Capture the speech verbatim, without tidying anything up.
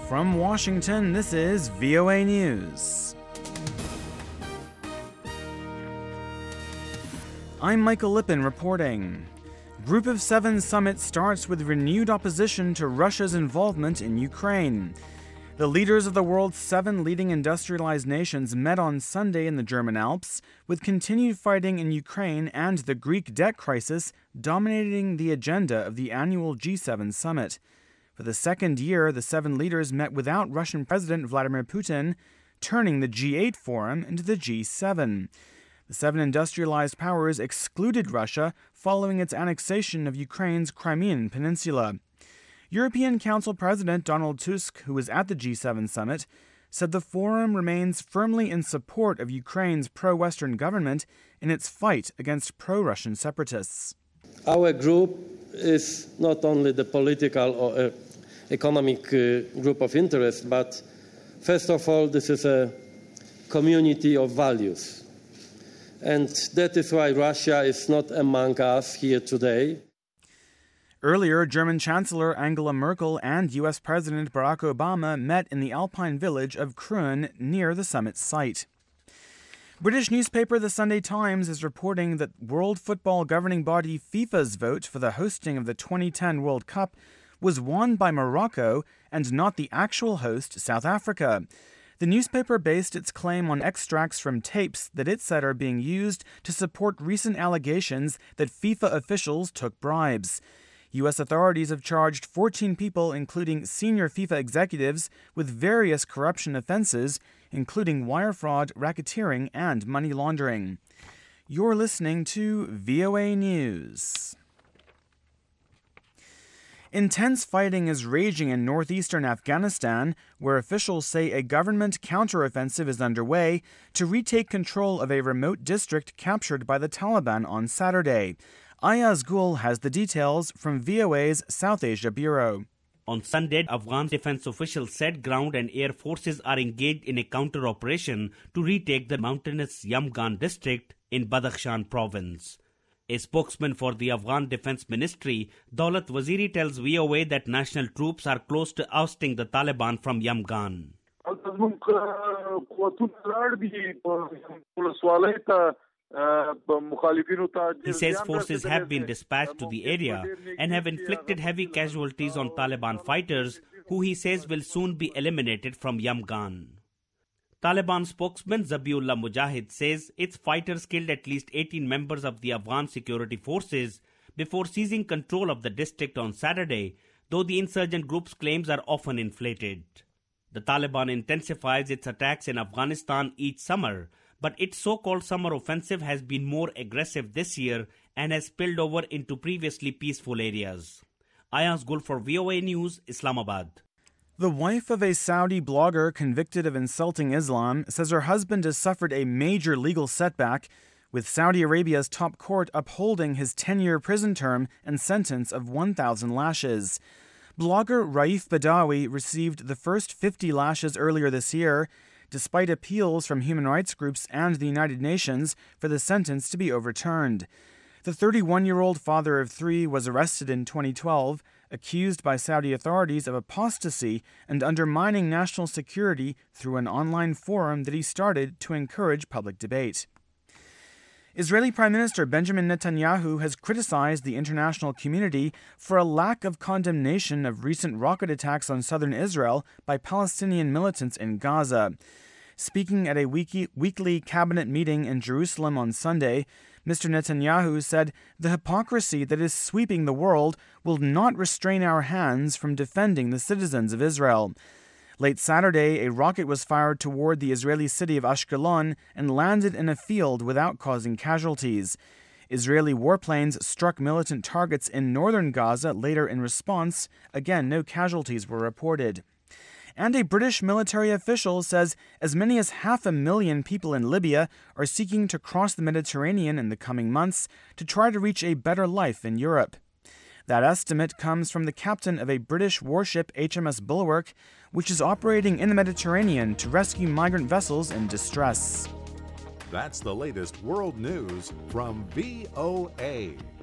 From Washington, this is V O A News. I'm Michael Lippin reporting. Group of Seven summit starts with renewed opposition to Russia's involvement in Ukraine. The leaders of the world's seven leading industrialized nations met on Sunday in the German Alps, with continued fighting in Ukraine and the Greek debt crisis dominating the agenda of the annual G seven summit. For the second year, the seven leaders met without Russian President Vladimir Putin, turning the G eight forum into the G seven. The seven industrialized powers excluded Russia following its annexation of Ukraine's Crimean Peninsula. European Council President Donald Tusk, who was at the G seven summit, said the forum remains firmly in support of Ukraine's pro-Western government in its fight against pro-Russian separatists. Our group is not only the political or uh, economic uh, group of interest, but first of all, this is a community of values. And that is why Russia is not among us here today. Earlier, German Chancellor Angela Merkel and U S President Barack Obama met in the Alpine village of Krön near the summit site. British newspaper The Sunday Times is reporting that World Football governing body FIFA's vote for the hosting of the twenty ten World Cup was won by Morocco and not the actual host, South Africa. The newspaper based its claim on extracts from tapes that it said are being used to support recent allegations that FIFA officials took bribes. U S authorities have charged fourteen people, including senior FIFA executives, with various corruption offenses, including wire fraud, racketeering, and money laundering. You're listening to V O A News. Intense fighting is raging in northeastern Afghanistan, where officials say a government counteroffensive is underway to retake control of a remote district captured by the Taliban on Saturday. Ayaz Gul has the details from V O A's South Asia Bureau. On Sunday, Afghan defense officials said ground and air forces are engaged in a counter-operation to retake the mountainous Yamgan district in Badakhshan province. A spokesman for the Afghan Defense Ministry, Daulat Waziri, tells V O A that national troops are close to ousting the Taliban from Yamgan. He says forces have been dispatched to the area and have inflicted heavy casualties on Taliban fighters, who he says will soon be eliminated from Yamgan. Taliban spokesman Zabiullah Mujahid says its fighters killed at least eighteen members of the Afghan security forces before seizing control of the district on Saturday, though the insurgent group's claims are often inflated. The Taliban intensifies its attacks in Afghanistan each summer, but its so-called summer offensive has been more aggressive this year and has spilled over into previously peaceful areas. Ayaz Gul for V O A News, Islamabad. The wife of a Saudi blogger convicted of insulting Islam says her husband has suffered a major legal setback, with Saudi Arabia's top court upholding his ten-year prison term and sentence of one thousand lashes. Blogger Raif Badawi received the first fifty lashes earlier this year, despite appeals from human rights groups and the United Nations for the sentence to be overturned. The thirty-one-year-old father of three was arrested in twenty twelve, accused by Saudi authorities of apostasy and undermining national security through an online forum that he started to encourage public debate. Israeli Prime Minister Benjamin Netanyahu has criticized the international community for a lack of condemnation of recent rocket attacks on southern Israel by Palestinian militants in Gaza. Speaking at a weekly, weekly cabinet meeting in Jerusalem on Sunday, Mister Netanyahu said the hypocrisy that is sweeping the world will not restrain our hands from defending the citizens of Israel. Late Saturday, a rocket was fired toward the Israeli city of Ashkelon and landed in a field without causing casualties. Israeli warplanes struck militant targets in northern Gaza later in response. Again, no casualties were reported. And a British military official says as many as half a million people in Libya are seeking to cross the Mediterranean in the coming months to try to reach a better life in Europe. That estimate comes from the captain of a British warship H M S Bulwark, which is operating in the Mediterranean to rescue migrant vessels in distress. That's the latest world news from V O A.